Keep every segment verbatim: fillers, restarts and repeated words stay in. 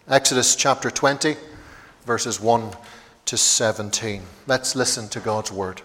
Exodus chapter twenty, verses one to seventeen. Let's listen to God's word.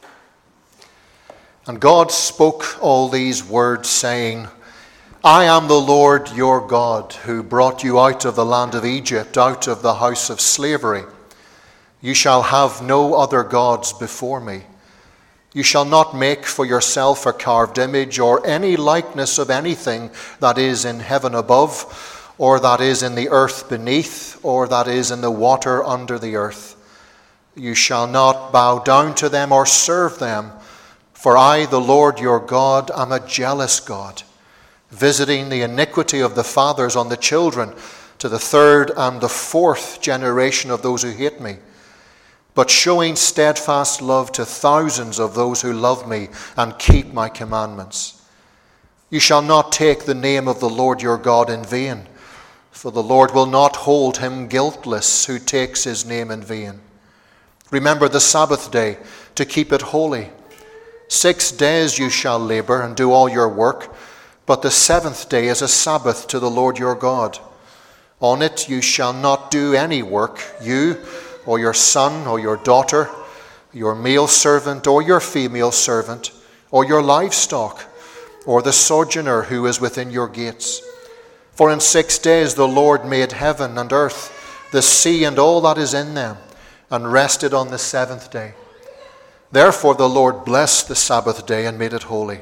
And God spoke all these words, saying, I am the Lord your God, who brought you out of the land of Egypt, out of the house of slavery. You shall have no other gods before me. You shall not make for yourself a carved image or any likeness of anything that is in heaven above, or that is in the earth beneath, or that is in the water under the earth. You shall not bow down to them or serve them, for I, the Lord your God, am a jealous God, visiting the iniquity of the fathers on the children to the third and the fourth generation of those who hate me, but showing steadfast love to thousands of those who love me and keep my commandments. You shall not take the name of the Lord your God in vain, for the Lord will not hold him guiltless who takes his name in vain. Remember the Sabbath day to keep it holy. Six days you shall labor and do all your work, but the seventh day is a Sabbath to the Lord your God. On it you shall not do any work, you or your son or your daughter, your male servant or your female servant, or your livestock, or the sojourner who is within your gates. For in six days the Lord made heaven and earth, the sea and all that is in them, and rested on the seventh day. Therefore the Lord blessed the Sabbath day and made it holy.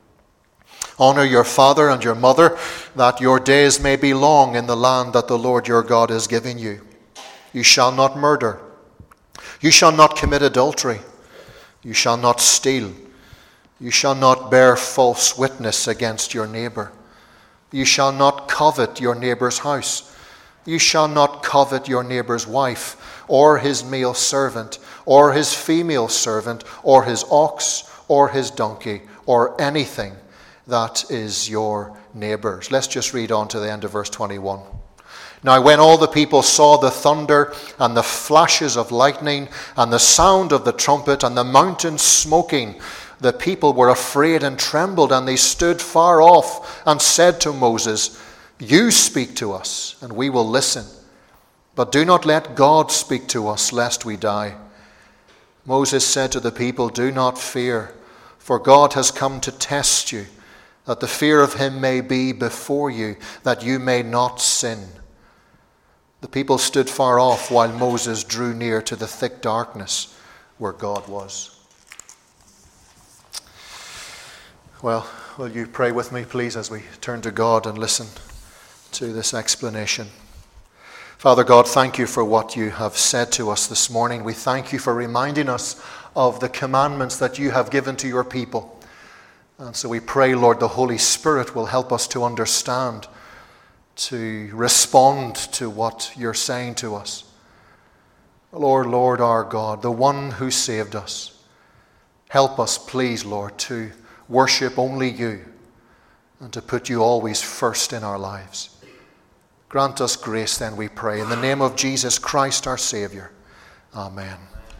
Honor your father and your mother, that your days may be long in the land that the Lord your God is giving you. You shall not murder. You shall not commit adultery. You shall not steal. You shall not bear false witness against your neighbor. You shall not covet your neighbor's house. You shall not covet your neighbor's wife, or his male servant, or his female servant, or his ox, or his donkey, or anything that is your neighbor's. Let's just read on to the end of verse twenty-one. Now when all the people saw the thunder and the flashes of lightning and the sound of the trumpet and the mountain smoking, the people were afraid and trembled, and they stood far off and said to Moses, You speak to us, and we will listen. But do not let God speak to us, lest we die. Moses said to the people, Do not fear, for God has come to test you, that the fear of him may be before you, that you may not sin. The people stood far off while Moses drew near to the thick darkness where God was. Well, will you pray with me, please, as we turn to God and listen to this explanation. Father God, thank you for what you have said to us this morning. We thank you for reminding us of the commandments that you have given to your people. And so we pray, Lord, the Holy Spirit will help us to understand, to respond to what you're saying to us. Lord, Lord our God, the one who saved us, help us, please, Lord, to worship only you and to put you always first in our lives. Grant us grace, then, we pray. In the name of Jesus Christ, our Savior. Amen.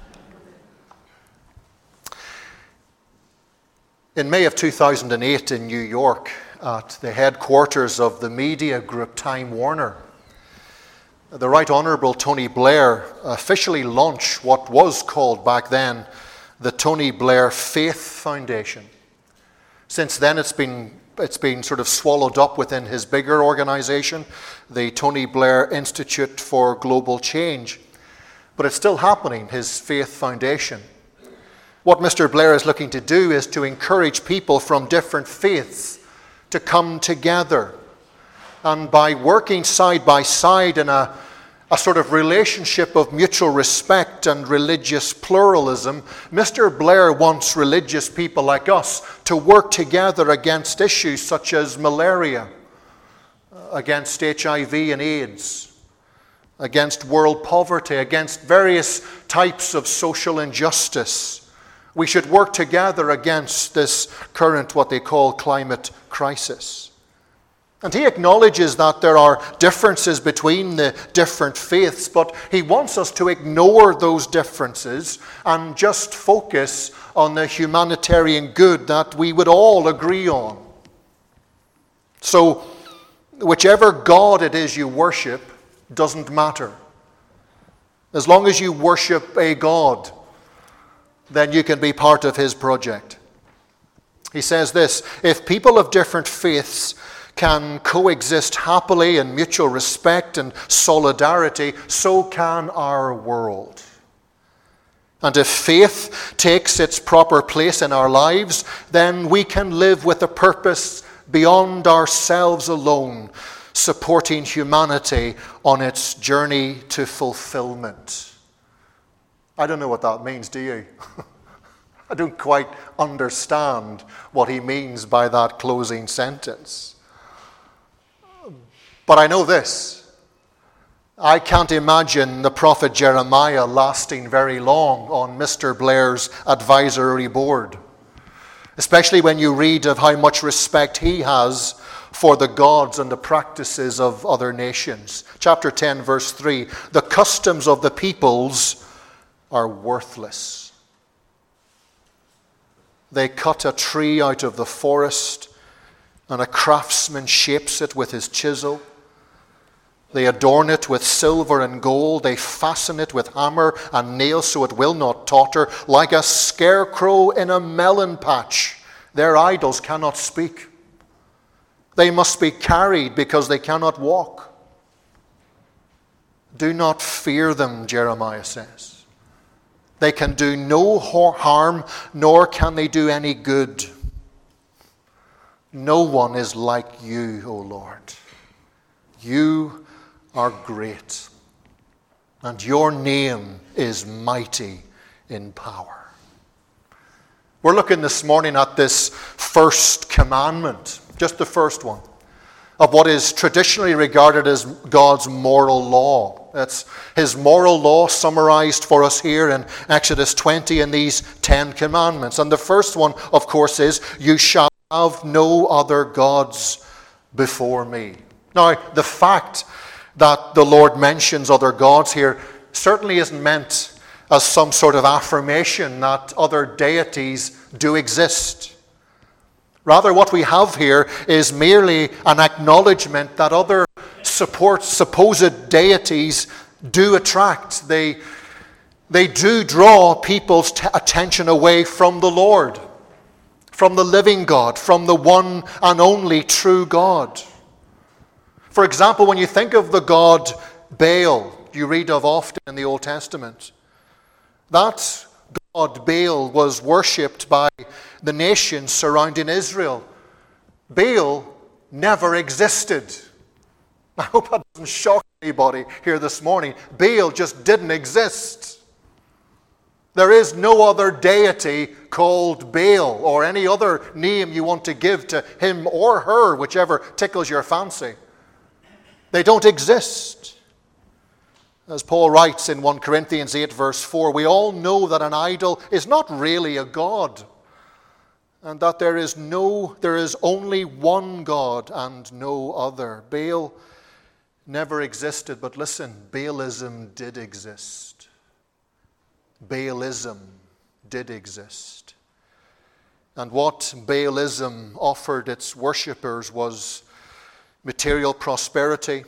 In May of two thousand eight in New York, at the headquarters of the media group Time Warner, the Right Honourable Tony Blair officially launched what was called back then the Tony Blair Faith Foundation. Since then, it's been it's been sort of swallowed up within his bigger organization, the Tony Blair Institute for Global Change. But it's still happening, his Faith Foundation. What Mister Blair is looking to do is to encourage people from different faiths to come together. And by working side by side in a a sort of relationship of mutual respect and religious pluralism, Mister Blair wants religious people like us to work together against issues such as malaria, against H I V and AIDS, against world poverty, against various types of social injustice. We should work together against this current, what they call climate crisis. And he acknowledges that there are differences between the different faiths, but he wants us to ignore those differences and just focus on the humanitarian good that we would all agree on. So, whichever God it is you worship, doesn't matter. As long as you worship a God, then you can be part of his project. He says this, if people of different faiths can coexist happily in mutual respect and solidarity, so can our world. And if faith takes its proper place in our lives, then we can live with a purpose beyond ourselves alone, supporting humanity on its journey to fulfillment. I don't know what that means, do you? I don't quite understand what he means by that closing sentence. But I know this. I can't imagine the prophet Jeremiah lasting very long on Mister Blair's advisory board, especially when you read of how much respect he has for the gods and the practices of other nations. Chapter ten, verse three, the customs of the peoples are worthless. They cut a tree out of the forest, and a craftsman shapes it with his chisel. They adorn it with silver and gold. They fasten it with hammer and nail so it will not totter. Like a scarecrow in a melon patch, their idols cannot speak. They must be carried because they cannot walk. Do not fear them, Jeremiah says. They can do no harm, nor can they do any good. No one is like you, O Lord. You are great, and your name is mighty in power. We're looking this morning at this first commandment, just the first one, of what is traditionally regarded as God's moral law. That's his moral law summarized for us here in Exodus twenty in these Ten Commandments. And the first one, of course, is, you shall have no other gods before me. Now, the fact that the Lord mentions other gods here certainly isn't meant as some sort of affirmation that other deities do exist. Rather, what we have here is merely an acknowledgement that other support, supposed deities do attract. They, they do draw people's t- attention away from the Lord, from the living God, from the one and only true God. For example, when you think of the god Baal, you read of often in the Old Testament, that god Baal was worshipped by the nations surrounding Israel. Baal never existed. I hope that doesn't shock anybody here this morning. Baal just didn't exist. There is no other deity called Baal, or any other name you want to give to him or her, whichever tickles your fancy. They don't exist. As Paul writes in First Corinthians eight, verse four, we all know that an idol is not really a god, and that there is no, there is only one God and no other. Baal never existed, but listen, Baalism did exist. Baalism did exist. And what Baalism offered its worshippers was material prosperity.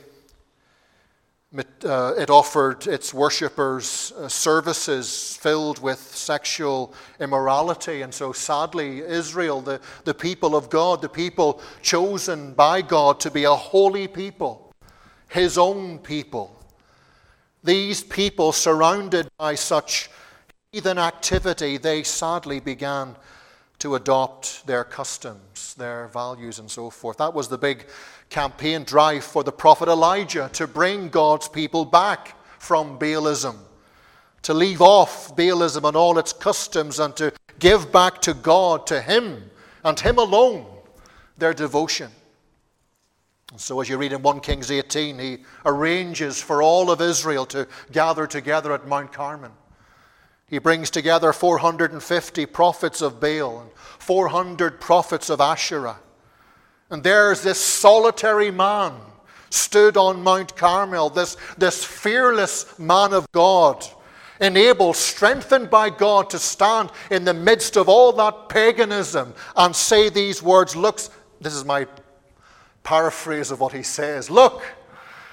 Uh, it offered its worshippers uh, services filled with sexual immorality. And so sadly, Israel, the, the people of God, the people chosen by God to be a holy people, his own people, these people surrounded by such heathen activity, they sadly began to adopt their customs, their values, and so forth. That was the big campaign drive for the prophet Elijah, to bring God's people back from Baalism, to leave off Baalism and all its customs, and to give back to God, to him, and him alone, their devotion. And so as you read in First Kings eighteen, he arranges for all of Israel to gather together at Mount Carmel. He brings together four hundred fifty prophets of Baal and four hundred prophets of Asherah. And there's this solitary man stood on Mount Carmel, this, this fearless man of God, enabled, strengthened by God to stand in the midst of all that paganism and say these words. Look, this is my paraphrase of what he says. Look,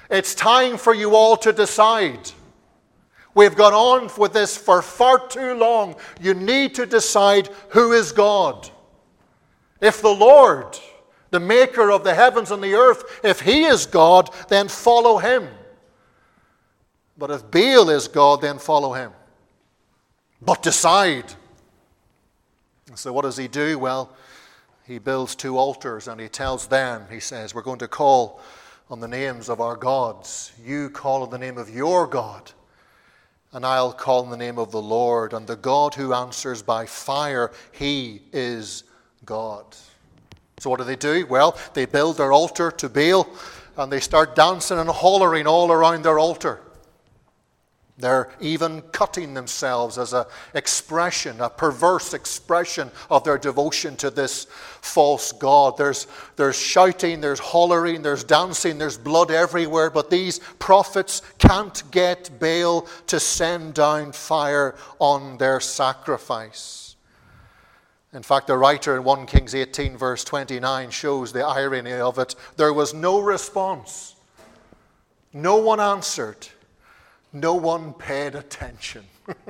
It's time for you all to decide. We've gone on with this for far too long. You need to decide who is God. If the Lord, the maker of the heavens and the earth, if he is God, then follow him. But if Baal is God, then follow him. But decide. So what does he do? Well, he builds two altars and he tells them, he says, we're going to call on the names of our gods. You call on the name of your God, and I'll call on the name of the Lord. And the God who answers by fire, he is God. So what do they do? Well, they build their altar to Baal, and they start dancing and hollering all around their altar. They're even cutting themselves as an expression, a perverse expression of their devotion to this false god. There's, there's shouting, there's hollering, there's dancing, there's blood everywhere, but these prophets can't get Baal to send down fire on their sacrifice. In fact, the writer in First Kings eighteen, verse twenty-nine, shows the irony of it. There was no response. No one answered. No one paid attention.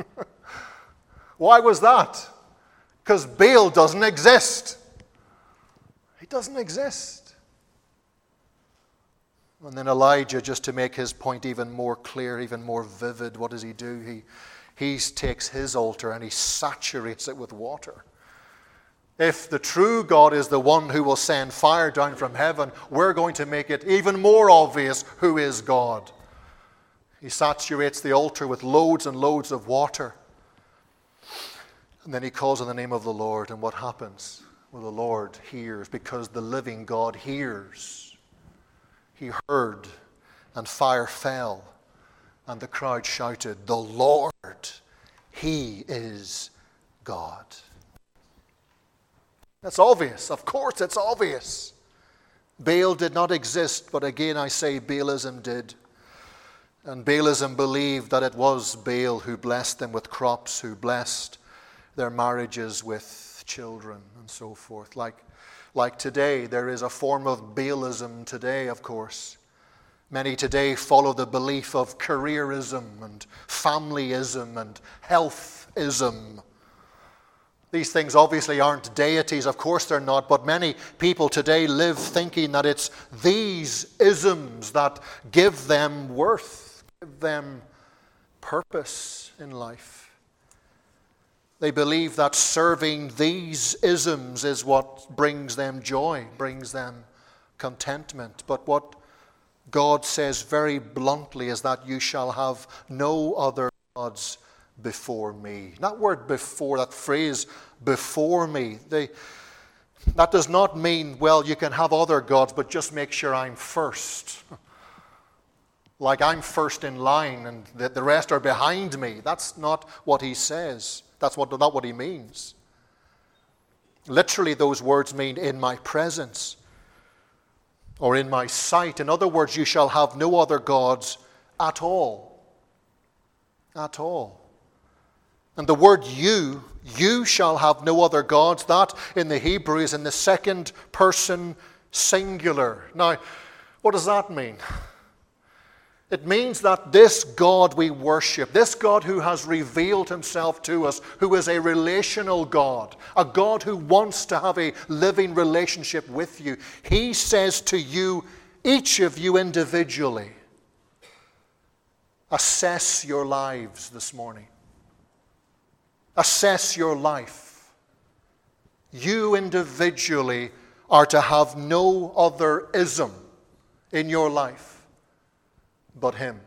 Why was that? Because Baal doesn't exist. He doesn't exist. And then Elijah, just to make his point even more clear, even more vivid, what does he do? He, he takes his altar and he saturates it with water. If the true God is the one who will send fire down from heaven, we're going to make it even more obvious who is God. He saturates the altar with loads and loads of water. And then he calls on the name of the Lord. And what happens? Well, the Lord hears, because the living God hears. He heard, and fire fell. And the crowd shouted, "The Lord, he is God." That's obvious. Of course it's obvious. Baal did not exist, but again I say Baalism did. And Baalism believed that it was Baal who blessed them with crops, who blessed their marriages with children, and so forth. Like, like today, there is a form of Baalism today, of course. Many today follow the belief of careerism and familyism and healthism. These things obviously aren't deities, of course they're not, but many people today live thinking that it's these isms that give them worth. Give them purpose in life. They believe that serving these isms is what brings them joy, brings them contentment. But what God says very bluntly is that you shall have no other gods before me. That word before, that phrase before me, they, that does not mean, well, you can have other gods, but just make sure I'm first. Like I'm first in line and the, the rest are behind me. That's not what he says. That's what, not what he means. Literally, those words mean in my presence or in my sight. In other words, you shall have no other gods at all. At all. And the word you, you shall have no other gods, that in the Hebrew is in the second person singular. Now, what does that mean? It means that this God we worship, this God who has revealed himself to us, who is a relational God, a God who wants to have a living relationship with you, he says to you, each of you individually, assess your lives this morning. Assess your life. You individually are to have no other ism in your life but him.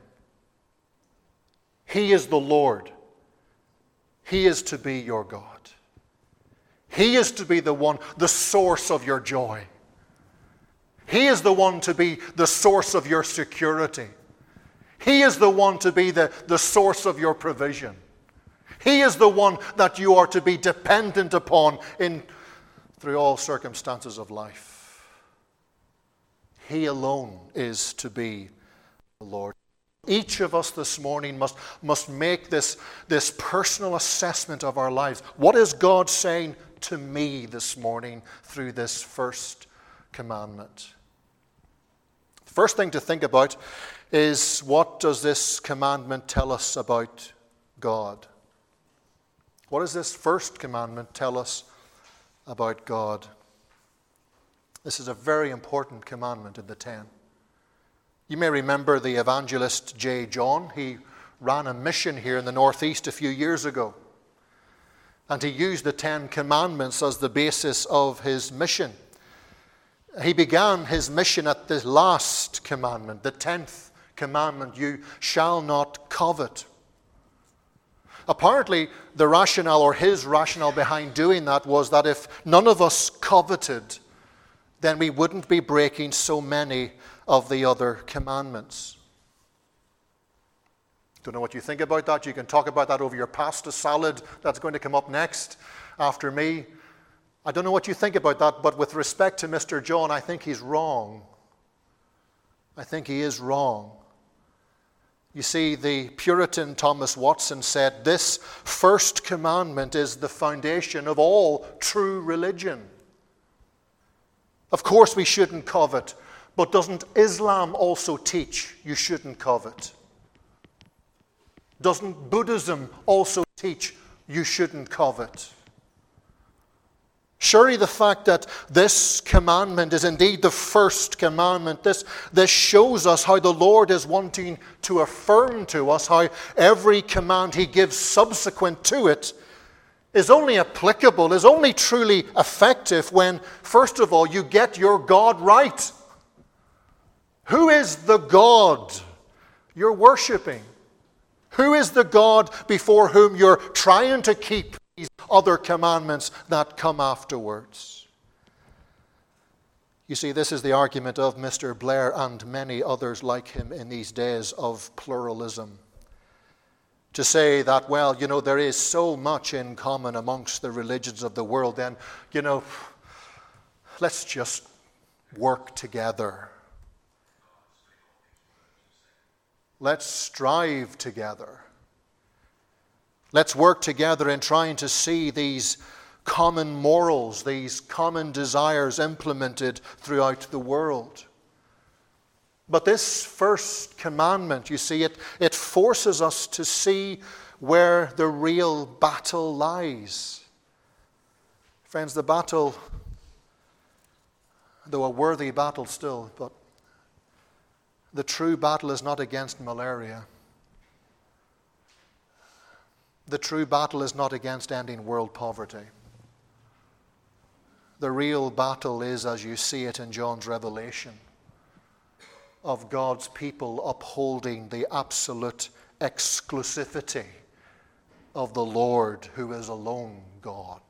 He is the Lord. He is to be your God. He is to be the one, the source of your joy. He is the one to be the source of your security. He is the one to be the, the source of your provision. He is the one that you are to be dependent upon in through all circumstances of life. He alone is to be the Lord. Each of us this morning must, must make this, this personal assessment of our lives. What is God saying to me this morning through this first commandment? First thing to think about is, what does this commandment tell us about God? What does this first commandment tell us about God? This is a very important commandment in the ten. You may remember the evangelist J. John. He ran a mission here in the Northeast a few years ago. And he used the Ten Commandments as the basis of his mission. He began his mission at the last commandment, the tenth commandment, you shall not covet. Apparently, the rationale, or his rationale behind doing that, was that if none of us coveted, then we wouldn't be breaking so many of the other commandments. Don't know what you think about that. You can talk about that over your pasta salad that's going to come up next after me. I don't know what you think about that, but with respect to Mister John, I think he's wrong. I think he is wrong. You see, the Puritan Thomas Watson said, this first commandment is the foundation of all true religion. Of course we shouldn't covet, but doesn't Islam also teach you shouldn't covet? Doesn't Buddhism also teach you shouldn't covet? Surely the fact that this commandment is indeed the first commandment, this, this shows us how the Lord is wanting to affirm to us how every command he gives subsequent to it is only applicable, is only truly effective when, first of all, you get your God right. Who is the God you're worshiping? Who is the God before whom you're trying to keep these other commandments that come afterwards? You see, this is the argument of Mister Blair and many others like him in these days of pluralism. To say that, well, you know, there is so much in common amongst the religions of the world, then, you know, let's just work together. Let's strive together. Let's work together in trying to see these common morals, these common desires implemented throughout the world. But this first commandment, you see, it, it forces us to see where the real battle lies. Friends, the battle, though a worthy battle still, but the true battle is not against malaria. The true battle is not against ending world poverty. The real battle is, as you see it in John's revelation, of God's people upholding the absolute exclusivity of the Lord, who is alone God.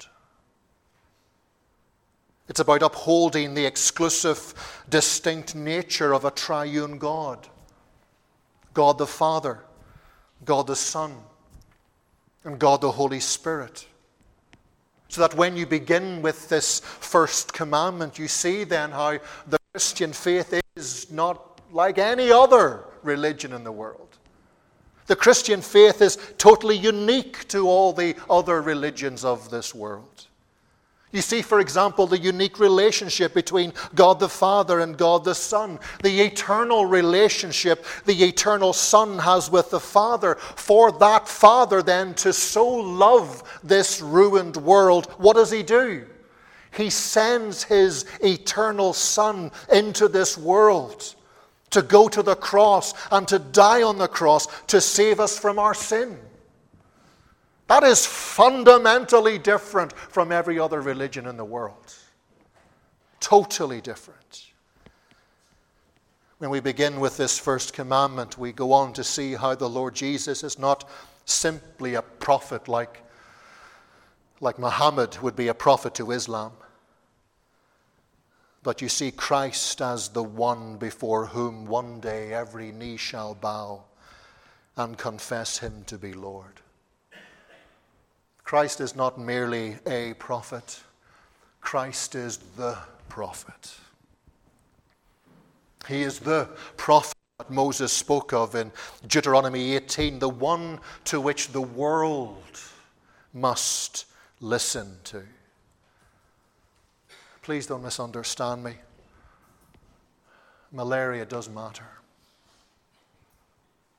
It's about upholding the exclusive, distinct nature of a triune God. God the Father, God the Son, and God the Holy Spirit. So that when you begin with this first commandment, you see then how the Christian faith is not like any other religion in the world. The Christian faith is totally unique to all the other religions of this world. You see, for example, the unique relationship between God the Father and God the Son. The eternal relationship the eternal Son has with the Father. For that Father then to so love this ruined world, what does he do? He sends his eternal Son into this world to go to the cross and to die on the cross to save us from our sin. That is fundamentally different from every other religion in the world. Totally different. When we begin with this first commandment, we go on to see how the Lord Jesus is not simply a prophet like, like Muhammad would be a prophet to Islam. But you see Christ as the one before whom one day every knee shall bow and confess him to be Lord. Christ is not merely a prophet. Christ is the prophet. He is the prophet that Moses spoke of in Deuteronomy eighteen, the one to which the world must listen to. Please don't misunderstand me. Malaria does matter.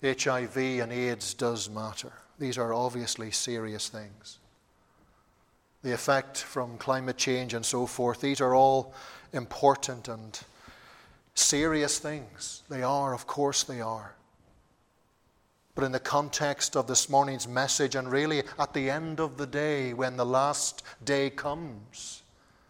H I V and AIDS does matter. These are obviously serious things. The effect from climate change and so forth, these are all important and serious things. They are, of course they are. But in the context of this morning's message, and really at the end of the day, when the last day comes,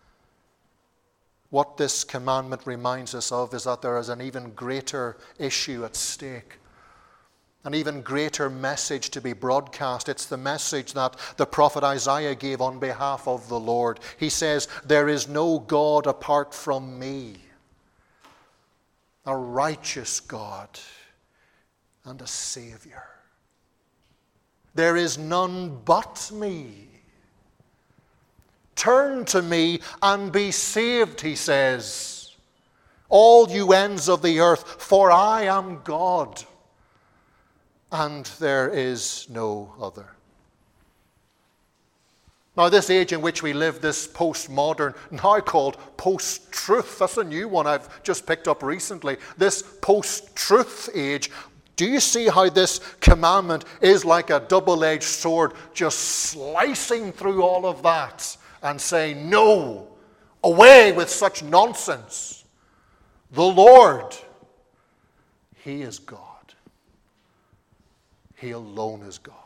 what this commandment reminds us of is that there is an even greater issue at stake, an even greater message to be broadcast. It's the message that the prophet Isaiah gave on behalf of the Lord. He says, "There is no God apart from me, a righteous God and a Savior. There is none but me. Turn to me and be saved," he says, "all you ends of the earth, for I am God, and there is no other." Now, this age in which we live, this postmodern, now called post-truth, that's a new one I've just picked up recently, this post-truth age, do you see how this commandment is like a double-edged sword, just slicing through all of that and saying, no, away with such nonsense. The Lord, He is God. He alone is God.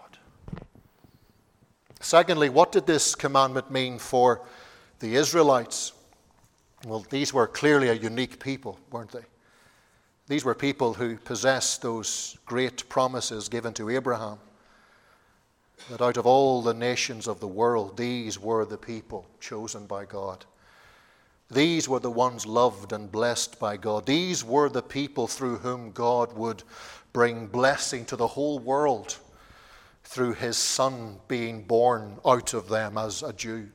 Secondly, what did this commandment mean for the Israelites? Well, these were clearly a unique people, weren't they? These were people who possessed those great promises given to Abraham, that out of all the nations of the world, these were the people chosen by God. These were the ones loved and blessed by God. These were the people through whom God would bring blessing to the whole world through His Son being born out of them as a Jew.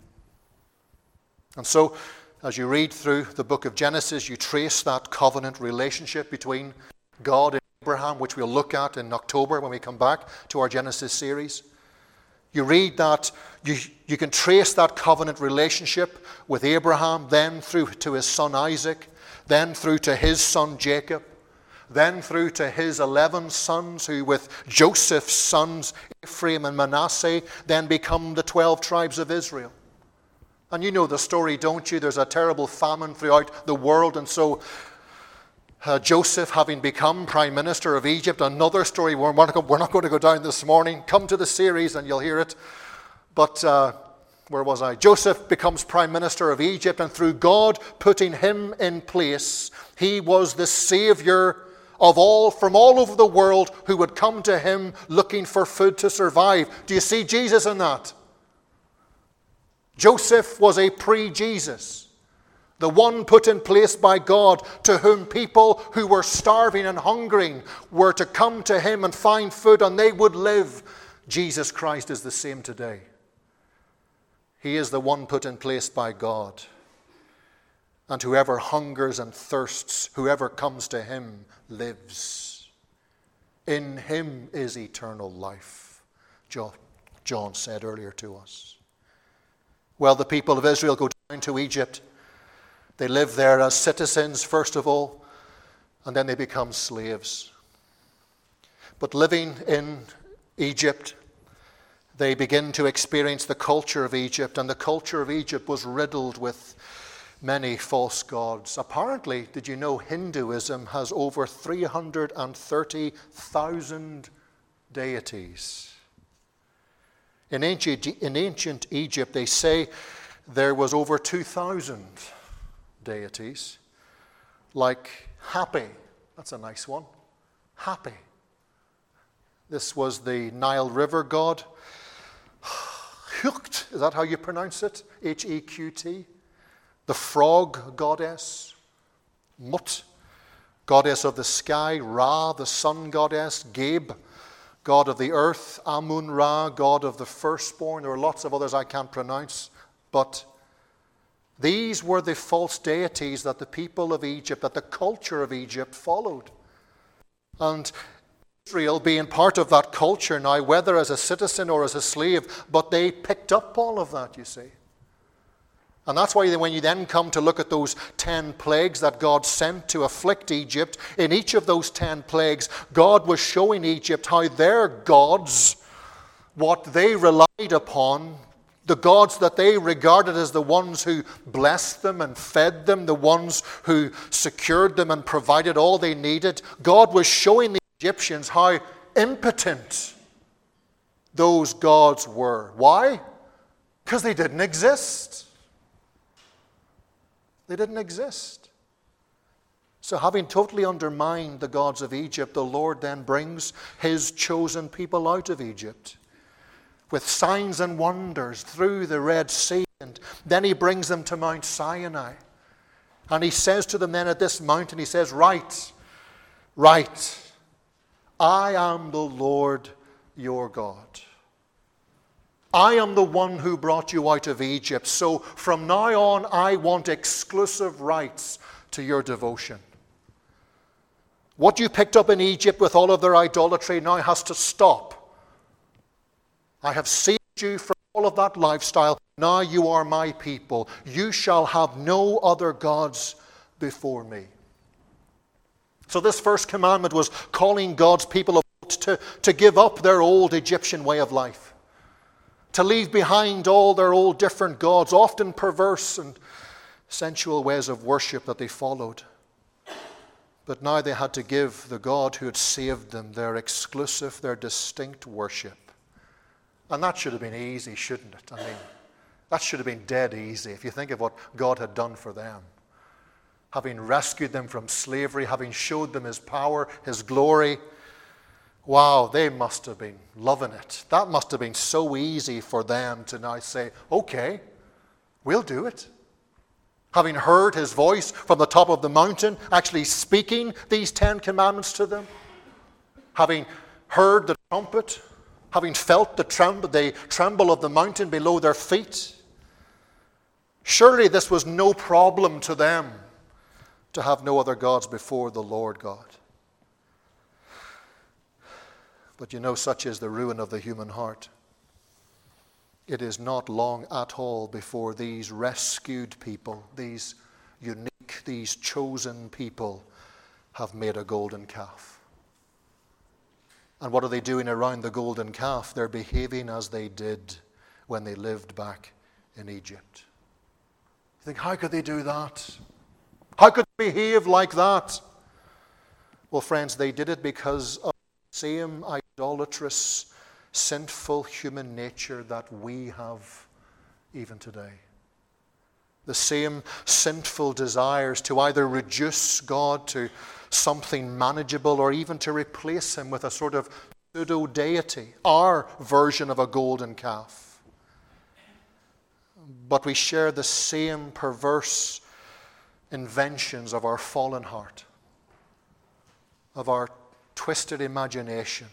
And so, as you read through the book of Genesis, you trace that covenant relationship between God and Abraham, which we'll look at in October when we come back to our Genesis series. You read that, you, you can trace that covenant relationship with Abraham, then through to his son Isaac, then through to his son Jacob, then through to his eleven sons, who with Joseph's sons, Ephraim and Manasseh, then become the twelve tribes of Israel. And you know the story, don't you? There's a terrible famine throughout the world, and so uh, Joseph, having become prime minister of Egypt, another story we're not, we're not going to go down this morning. Come to the series and you'll hear it. But uh, where was I? Joseph becomes prime minister of Egypt, and through God putting him in place, he was the savior of all, from all over the world, who would come to him looking for food to survive. Do you see Jesus in that? Joseph was a pre-Jesus, the one put in place by God, to whom people who were starving and hungering were to come to him and find food, and they would live. Jesus Christ is the same today. He is the one put in place by God. And whoever hungers and thirsts, whoever comes to him, lives. In him is eternal life, John, John said earlier to us. Well, the people of Israel go down to Egypt. They live there as citizens, first of all, and then they become slaves. But living in Egypt, they begin to experience the culture of Egypt, and the culture of Egypt was riddled with many false gods. Apparently, did you know Hinduism has over three hundred thirty thousand deities? In ancient, in ancient Egypt, they say there was over two thousand deities, like Happy. That's a nice one. Happy. This was the Nile River god. Heqt, is that how you pronounce it? H E Q T. The frog goddess. Mut, goddess of the sky. Ra, the sun goddess. Geb, god of the earth. Amun-Ra, god of the firstborn. There are lots of others I can't pronounce. But these were the false deities that the people of Egypt, that the culture of Egypt followed. And Israel, being part of that culture now, whether as a citizen or as a slave, but they picked up all of that, you see. And that's why when you then come to look at those ten plagues that God sent to afflict Egypt, in each of those ten plagues, God was showing Egypt how their gods, what they relied upon, the gods that they regarded as the ones who blessed them and fed them, the ones who secured them and provided all they needed, God was showing the Egyptians how impotent those gods were. Why? Because they didn't exist. They didn't exist. So having totally undermined the gods of Egypt, the Lord then brings his chosen people out of Egypt with signs and wonders through the Red Sea. And then he brings them to Mount Sinai. And he says to them then at this mountain, he says, Right, right, I am the Lord your God. I am the one who brought you out of Egypt. So from now on, I want exclusive rights to your devotion. What you picked up in Egypt with all of their idolatry now has to stop. I have saved you from all of that lifestyle. Now you are my people. You shall have no other gods before me. So this first commandment was calling God's people of old to, to give up their old Egyptian way of life, to leave behind all their old different gods, often perverse and sensual ways of worship that they followed. But now they had to give the God who had saved them their exclusive, their distinct worship. And that should have been easy, shouldn't it? I mean, that should have been dead easy if you think of what God had done for them. Having rescued them from slavery, having showed them his power, his glory. Wow, they must have been loving it. That must have been so easy for them to now say, okay, we'll do it. Having heard his voice from the top of the mountain, actually speaking these Ten Commandments to them. Having heard the trumpet, having felt the tremble, the tremble of the mountain below their feet. Surely this was no problem to them to have no other gods before the Lord God. But you know, such is the ruin of the human heart. It is not long at all before these rescued people, these unique, these chosen people, have made a golden calf. And what are they doing around the golden calf? They're behaving as they did when they lived back in Egypt. You think, how could they do that? How could they behave like that? Well, friends, they did it because of the same idolatrous, sinful human nature that we have even today. The same sinful desires to either reduce God to something manageable or even to replace him with a sort of pseudo-deity, our version of a golden calf. But we share the same perverse inventions of our fallen heart, of our twisted imagination.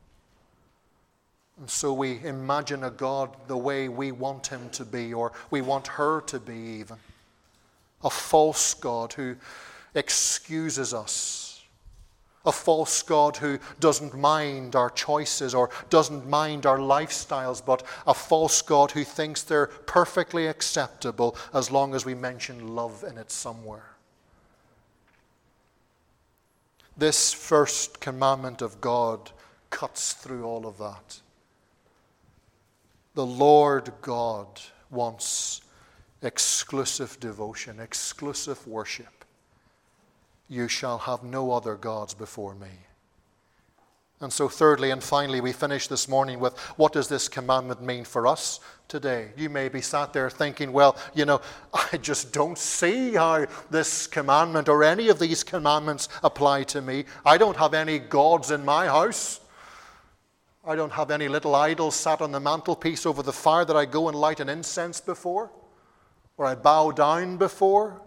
And so we imagine a God the way we want him to be, or we want her to be even. A false God who excuses us. A false God who doesn't mind our choices or doesn't mind our lifestyles, but a false God who thinks they're perfectly acceptable as long as we mention love in it somewhere. This first commandment of God cuts through all of that. The Lord God wants exclusive devotion, exclusive worship. You shall have no other gods before me. And so thirdly and finally, we finish this morning with, what does this commandment mean for us today? You may be sat there thinking, well, you know, I just don't see how this commandment or any of these commandments apply to me. I don't have any gods in my house. I don't have any little idols sat on the mantelpiece over the fire that I go and light an incense before, or I bow down before.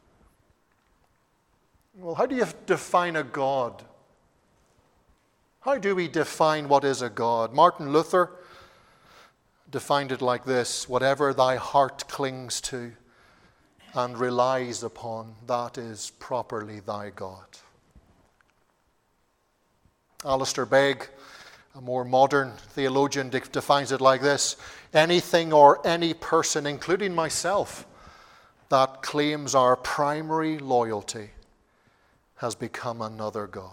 Well, how do you define a God? How do we define what is a God? Martin Luther defined it like this: whatever thy heart clings to and relies upon, that is properly thy God. Alistair Begg, a more modern theologian, defines it like this: anything or any person, including myself, that claims our primary loyalty has become another God.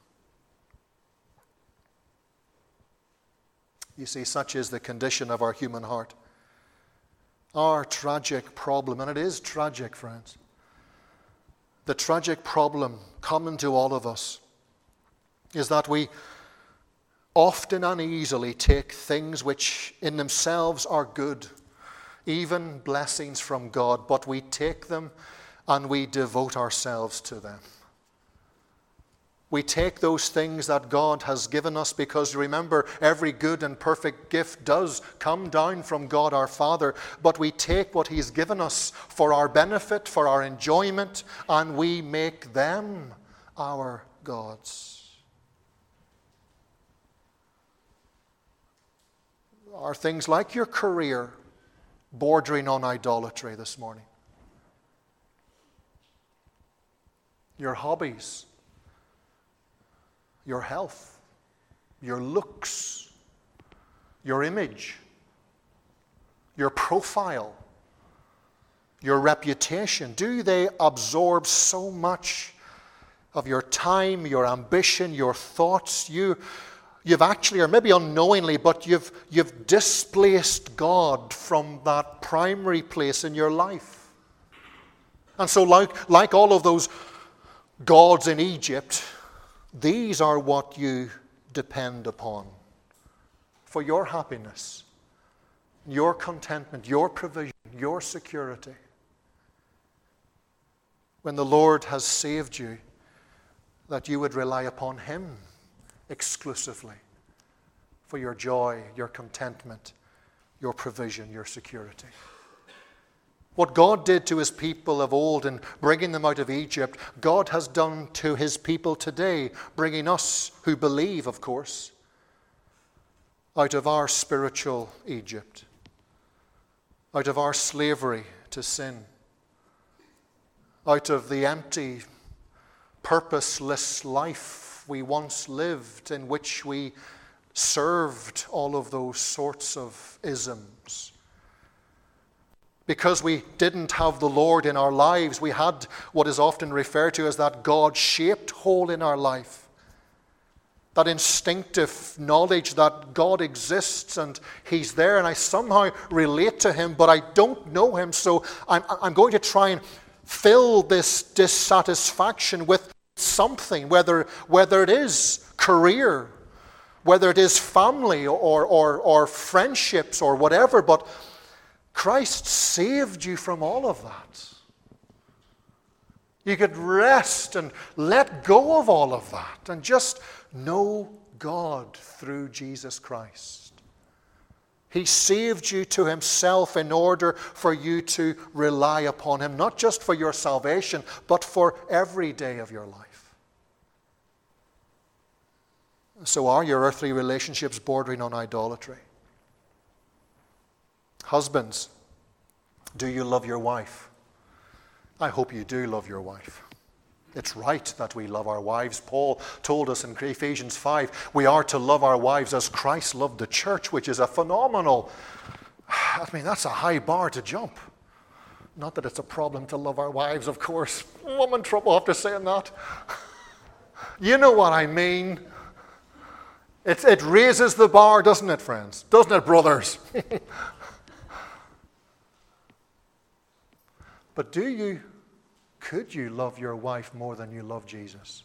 You see, such is the condition of our human heart. Our tragic problem, and it is tragic, friends, the tragic problem common to all of us is that we often and easily take things which in themselves are good, even blessings from God, but we take them and we devote ourselves to them. We take those things that God has given us, because remember, every good and perfect gift does come down from God our Father, but we take what He's given us for our benefit, for our enjoyment, and we make them our gods. Are things like your career bordering on idolatry this morning? Your hobbies? Your health, your looks, your image, your profile, your reputation, do they absorb so much of your time, your ambition, your thoughts? You, you've actually, or maybe unknowingly, but you've, you've displaced God from that primary place in your life. And so like, like all of those gods in Egypt, these are what you depend upon for your happiness, your contentment, your provision, your security. When the Lord has saved you, that you would rely upon Him exclusively for your joy, your contentment, your provision, your security. What God did to His people of old in bringing them out of Egypt, God has done to His people today, bringing us who believe, of course, out of our spiritual Egypt, out of our slavery to sin, out of the empty, purposeless life we once lived, in which we served all of those sorts of isms. Because we didn't have the Lord in our lives, we had what is often referred to as that God-shaped hole in our life. That instinctive knowledge that God exists and He's there and I somehow relate to Him, but I don't know Him, so I'm, I'm going to try and fill this dissatisfaction with something, whether, whether it is career, whether it is family or, or, or friendships or whatever, but Christ saved you from all of that. You could rest and let go of all of that and just know God through Jesus Christ. He saved you to Himself in order for you to rely upon Him, not just for your salvation, but for every day of your life. So are your earthly relationships bordering on idolatry? Husbands, do you love your wife? I hope you do love your wife. It's right that we love our wives. Paul told us in Ephesians five, we are to love our wives as Christ loved the church, which is a phenomenal, I mean, that's a high bar to jump. Not that it's a problem to love our wives, of course. I'm in trouble after saying that. You know what I mean. It, it raises the bar, doesn't it, friends? Doesn't it, brothers? But do you, could you love your wife more than you love Jesus?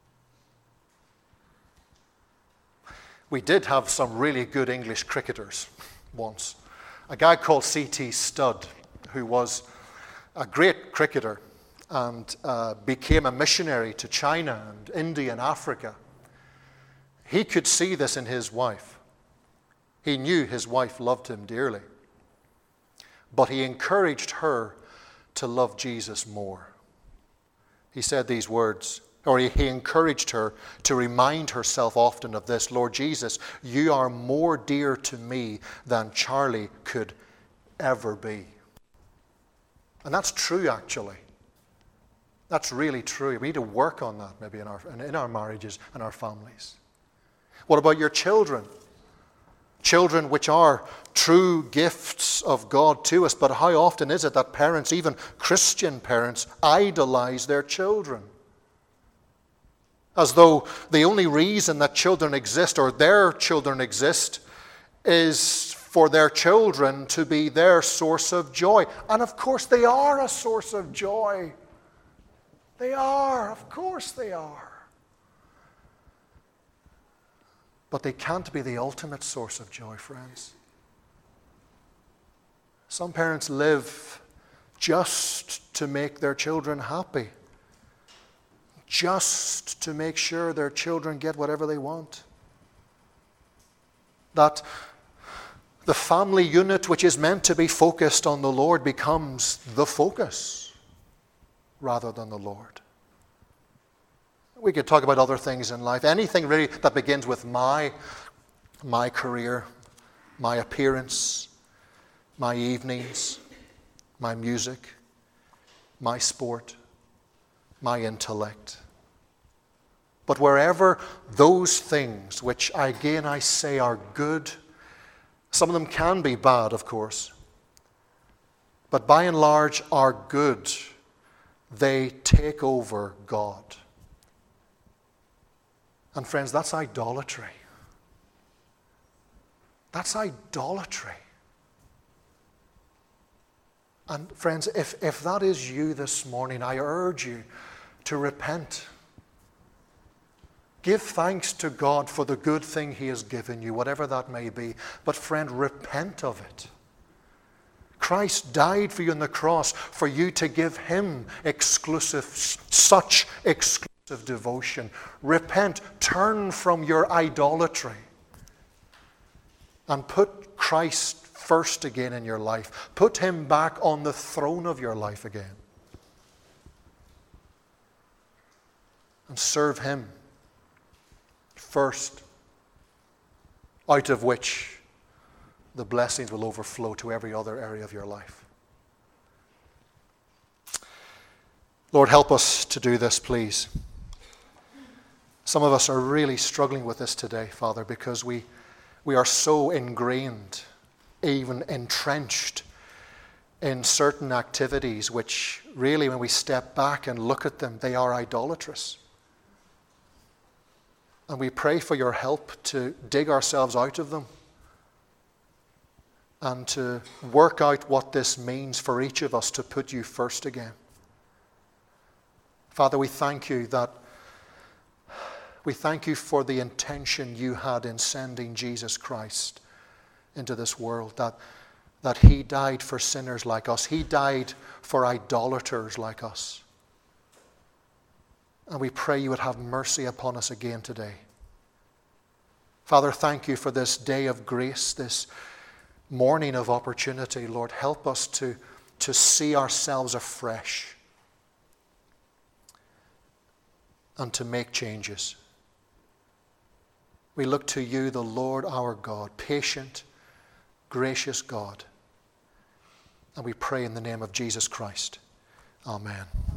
We did have some really good English cricketers once. A guy called C T Studd, who was a great cricketer and uh, became a missionary to China and India and Africa. He could see this in his wife. He knew his wife loved him dearly. But he encouraged her to love Jesus more. He said these words, or he, he encouraged her to remind herself often of this: Lord Jesus, you are more dear to me than Charlie could ever be. And that's true, actually. That's really true. We need to work on that maybe in our, in our marriages and our families. What about your children? Children which are true gifts of God to us. But how often is it that parents, even Christian parents, idolize their children? As though the only reason that children exist, or their children exist, is for their children to be their source of joy. And of course they are a source of joy. They are, of course they are. But they can't be the ultimate source of joy, friends. Some parents live just to make their children happy, just to make sure their children get whatever they want. That the family unit, which is meant to be focused on the Lord, becomes the focus rather than the Lord. We could talk about other things in life. Anything really that begins with my, my career, my appearance, my evenings, my music, my sport, my intellect. But wherever those things, which again I say are good, some of them can be bad, of course, but by and large are good, they take over God. And friends, that's idolatry. That's idolatry. And friends, if, if that is you this morning, I urge you to repent. Give thanks to God for the good thing He has given you, whatever that may be. But friend, repent of it. Christ died for you on the cross for you to give Him exclusive, such exclusive devotion. Repent, turn from your idolatry, and put Christ first again in your life. Put Him back on the throne of your life again. And serve Him first, out of which the blessings will overflow to every other area of your life. Lord, help us to do this, please. Some of us are really struggling with this today, Father, because we, we are so ingrained, even entrenched in certain activities which really, when we step back and look at them, they are idolatrous. And we pray for your help to dig ourselves out of them and to work out what this means for each of us to put you first again. Father, we thank you that we thank you for the intention you had in sending Jesus Christ into this world, that, that He died for sinners like us. He died for idolaters like us. And we pray you would have mercy upon us again today. Father, thank you for this day of grace, this morning of opportunity. Lord, help us to, to see ourselves afresh and to make changes. We look to you, the Lord our God, patient, gracious God. And we pray in the name of Jesus Christ. Amen.